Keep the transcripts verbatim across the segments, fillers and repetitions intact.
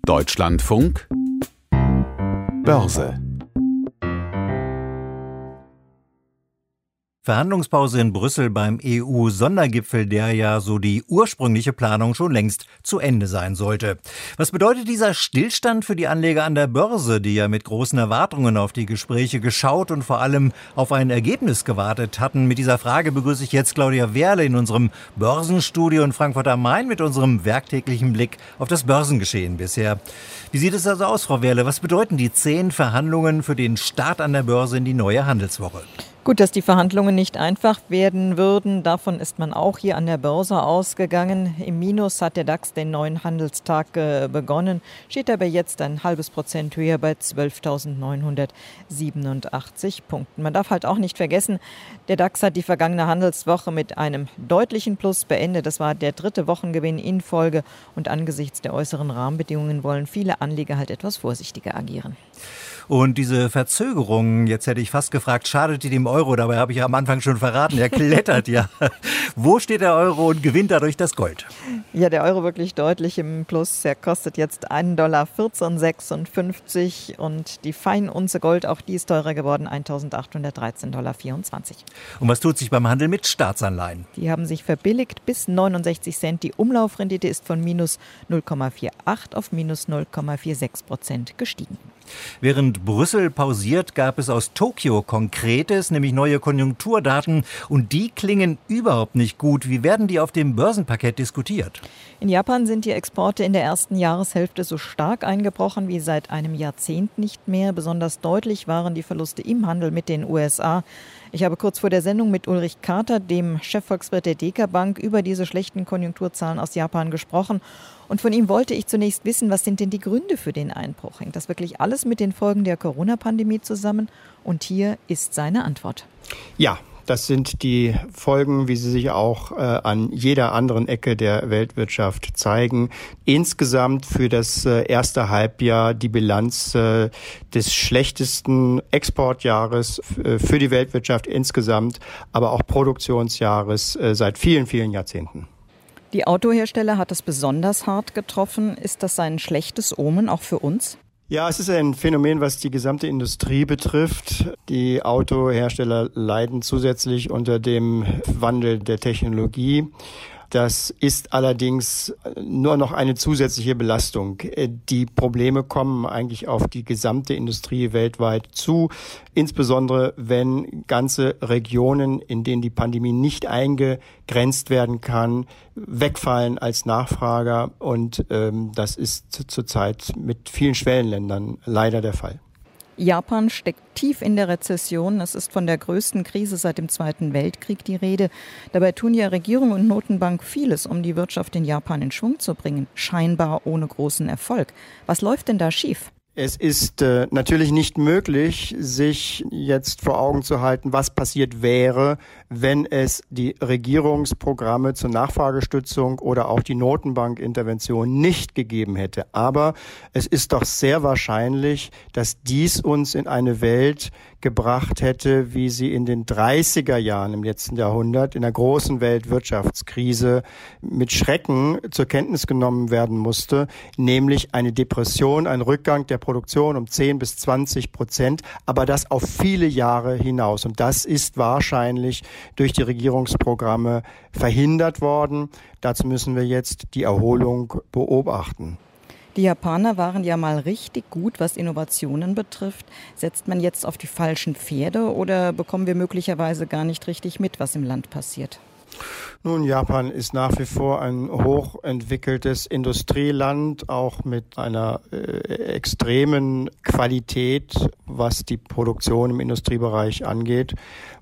Deutschlandfunk Börse. Verhandlungspause in Brüssel beim E U-Sondergipfel, der ja so die ursprüngliche Planung schon längst zu Ende sein sollte. Was bedeutet dieser Stillstand für die Anleger an der Börse, die ja mit großen Erwartungen auf die Gespräche geschaut und vor allem auf ein Ergebnis gewartet hatten? Mit dieser Frage begrüße ich jetzt Claudia Wehrle in unserem Börsenstudio in Frankfurt am Main mit unserem werktäglichen Blick auf das Börsengeschehen bisher. Wie sieht es also aus, Frau Wehrle? Was bedeuten die zehn Verhandlungen für den Start an der Börse in die neue Handelswoche? Gut, dass die Verhandlungen nicht einfach werden würden. Davon ist man auch hier an der Börse ausgegangen. Im Minus hat der DAX den neuen Handelstag äh, begonnen, steht aber jetzt ein halbes Prozent höher bei zwölftausendneunhundertsiebenundachtzig Punkten. Man darf halt auch nicht vergessen, der DAX hat die vergangene Handelswoche mit einem deutlichen Plus beendet. Das war der dritte Wochengewinn in Folge und angesichts der äußeren Rahmenbedingungen wollen viele Anleger halt etwas vorsichtiger agieren. Und diese Verzögerung, jetzt hätte ich fast gefragt, schadet die dem Euro? Dabei habe ich ja am Anfang schon verraten, er klettert ja. Wo steht der Euro und gewinnt dadurch das Gold? Ja, der Euro wirklich deutlich im Plus. Er kostet jetzt einen Dollar vierzehn sechsundfünfzig und die Feinunze Gold, auch die ist teurer geworden, eintausendachthundertdreizehn Dollar vierundzwanzig. Und was tut sich beim Handel mit Staatsanleihen? Die haben sich verbilligt bis neunundsechzig Cent. Die Umlaufrendite ist von minus null Komma achtundvierzig auf minus null Komma sechsundvierzig Prozent gestiegen. Während Brüssel pausiert, gab es aus Tokio Konkretes, nämlich neue Konjunkturdaten. Und die klingen überhaupt nicht gut. Wie werden die auf dem Börsenparkett diskutiert? In Japan sind die Exporte in der ersten Jahreshälfte so stark eingebrochen wie seit einem Jahrzehnt nicht mehr. Besonders deutlich waren die Verluste im Handel mit den U S A. Ich habe kurz vor der Sendung mit Ulrich Kater, dem Chefvolkswirt der Deka Bank, über diese schlechten Konjunkturzahlen aus Japan gesprochen. Und von ihm wollte ich zunächst wissen, was sind denn die Gründe für den Einbruch? Hängt das wirklich alles mit den Folgen der Corona-Pandemie zusammen? Und hier ist seine Antwort. Ja, das sind die Folgen, wie sie sich auch äh, an jeder anderen Ecke der Weltwirtschaft zeigen. Insgesamt für das äh, erste Halbjahr die Bilanz äh, des schlechtesten Exportjahres äh, für die Weltwirtschaft insgesamt, aber auch Produktionsjahres äh, seit vielen, vielen Jahrzehnten. Die Autohersteller hat es besonders hart getroffen. Ist das ein schlechtes Omen auch für uns? Ja, es ist ein Phänomen, was die gesamte Industrie betrifft. Die Autohersteller leiden zusätzlich unter dem Wandel der Technologie. Das ist allerdings nur noch eine zusätzliche Belastung. Die Probleme kommen eigentlich auf die gesamte Industrie weltweit zu, insbesondere wenn ganze Regionen, in denen die Pandemie nicht eingegrenzt werden kann, wegfallen als Nachfrager. Und ähm, das ist zurzeit mit vielen Schwellenländern leider der Fall. Japan steckt tief in der Rezession. Es ist von der größten Krise seit dem Zweiten Weltkrieg die Rede. Dabei tun ja Regierung und Notenbank vieles, um die Wirtschaft in Japan in Schwung zu bringen. Scheinbar ohne großen Erfolg. Was läuft denn da schief? Es ist äh, natürlich nicht möglich, sich jetzt vor Augen zu halten, was passiert wäre, wenn es die Regierungsprogramme zur Nachfragestützung oder auch die Notenbankintervention nicht gegeben hätte. Aber es ist doch sehr wahrscheinlich, dass dies uns in eine Welt gebracht hätte, wie sie in den dreißiger Jahren im letzten Jahrhundert in der großen Weltwirtschaftskrise mit Schrecken zur Kenntnis genommen werden musste, nämlich eine Depression, ein Rückgang der Produktion um zehn bis zwanzig Prozent, aber das auf viele Jahre hinaus. Und das ist wahrscheinlich durch die Regierungsprogramme verhindert worden. Dazu müssen wir jetzt die Erholung beobachten. Die Japaner waren ja mal richtig gut, was Innovationen betrifft. Setzt man jetzt auf die falschen Pferde oder bekommen wir möglicherweise gar nicht richtig mit, was im Land passiert? Nun, Japan ist nach wie vor ein hochentwickeltes Industrieland, auch mit einer äh, extremen Qualität, was die Produktion im Industriebereich angeht.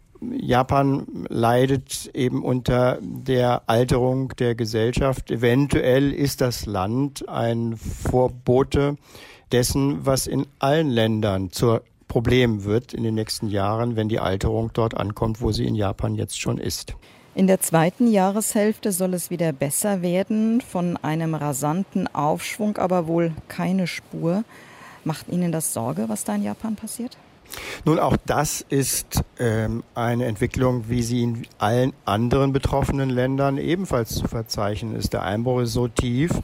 Japan leidet eben unter der Alterung der Gesellschaft. Eventuell ist das Land ein Vorbote dessen, was in allen Ländern zur Problem wird in den nächsten Jahren, wenn die Alterung dort ankommt, wo sie in Japan jetzt schon ist. In der zweiten Jahreshälfte soll es wieder besser werden, von einem rasanten Aufschwung aber wohl keine Spur. Macht Ihnen das Sorge, was da in Japan passiert? Nun, auch das ist ähm, eine Entwicklung, wie sie in allen anderen betroffenen Ländern ebenfalls zu verzeichnen ist. Der Einbruch ist so tief,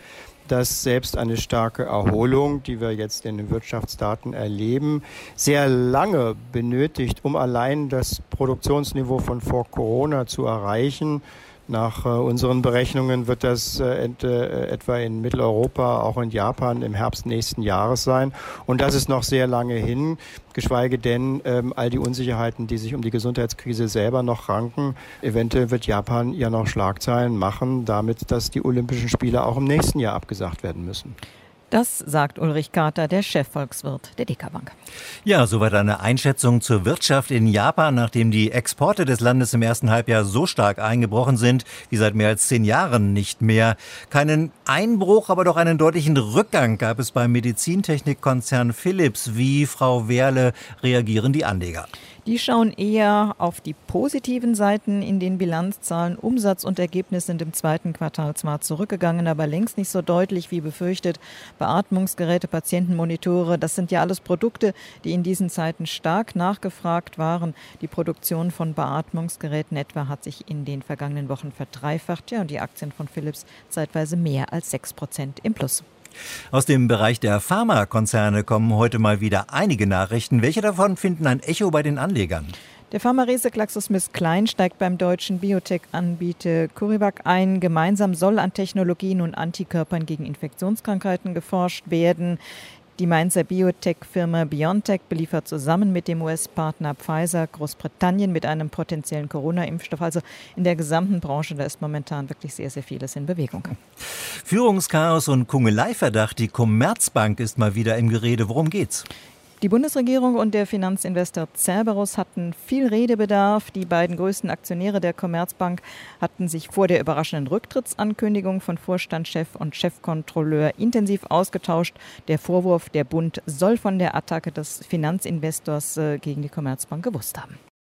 dass selbst eine starke Erholung, die wir jetzt in den Wirtschaftsdaten erleben, sehr lange benötigt, um allein das Produktionsniveau von vor Corona zu erreichen. Nach äh, unseren Berechnungen wird das äh, ent, äh, etwa in Mitteleuropa, auch in Japan im Herbst nächsten Jahres sein. Und das ist noch sehr lange hin, geschweige denn ähm, all die Unsicherheiten, die sich um die Gesundheitskrise selber noch ranken. Eventuell wird Japan ja noch Schlagzeilen machen, damit, dass die Olympischen Spiele auch im nächsten Jahr abgesagt werden müssen. Das sagt Ulrich Kater, der Chefvolkswirt der Deka-Bank. Ja, soweit eine Einschätzung zur Wirtschaft in Japan, nachdem die Exporte des Landes im ersten Halbjahr so stark eingebrochen sind, wie seit mehr als zehn Jahren nicht mehr. Keinen Einbruch, aber doch einen deutlichen Rückgang gab es beim Medizintechnikkonzern Philips. Wie, Frau Wehrle, reagieren die Anleger? Die schauen eher auf die positiven Seiten in den Bilanzzahlen. Umsatz und Ergebnis sind im zweiten Quartal zwar zurückgegangen, aber längst nicht so deutlich wie befürchtet. Beatmungsgeräte, Patientenmonitore, das sind ja alles Produkte, die in diesen Zeiten stark nachgefragt waren. Die Produktion von Beatmungsgeräten etwa hat sich in den vergangenen Wochen verdreifacht. Ja, und die Aktien von Philips zeitweise mehr als sechs Prozent im Plus. Aus dem Bereich der Pharmakonzerne kommen heute mal wieder einige Nachrichten. Welche davon finden ein Echo bei den Anlegern? Der Pharma-Riese GlaxoSmithKline steigt beim deutschen Biotech-Anbieter CureVac ein. Gemeinsam soll an Technologien und Antikörpern gegen Infektionskrankheiten geforscht werden. Die Mainzer Biotech-Firma BioNTech beliefert zusammen mit dem U S-Partner Pfizer Großbritannien mit einem potenziellen Corona-Impfstoff. Also in der gesamten Branche, da ist momentan wirklich sehr, sehr vieles in Bewegung. Führungschaos und Kungeleiverdacht. Die Commerzbank ist mal wieder im Gerede. Worum geht's? Die Bundesregierung und der Finanzinvestor Cerberus hatten viel Redebedarf. Die beiden größten Aktionäre der Commerzbank hatten sich vor der überraschenden Rücktrittsankündigung von Vorstandschef und Chefkontrolleur intensiv ausgetauscht. Der Vorwurf, der Bund soll von der Attacke des Finanzinvestors gegen die Commerzbank gewusst haben.